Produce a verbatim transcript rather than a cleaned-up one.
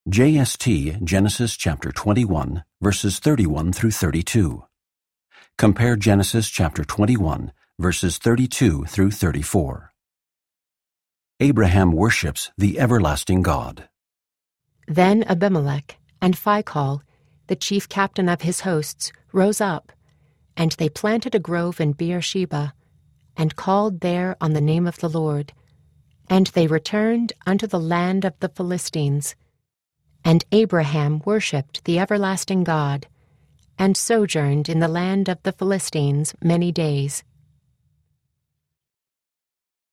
J S T Genesis chapter twenty-one, verses thirty-one through thirty-two. Compare Genesis chapter twenty-one, verses thirty-two through thirty-four. Abraham worships the everlasting God. Then Abimelech and Phicol, the chief captain of his hosts, rose up, and they planted a grove in Beersheba, and called there on the name of the Lord. And they returned unto the land of the Philistines. And Abraham worshipped the everlasting God, and sojourned in the land of the Philistines many days.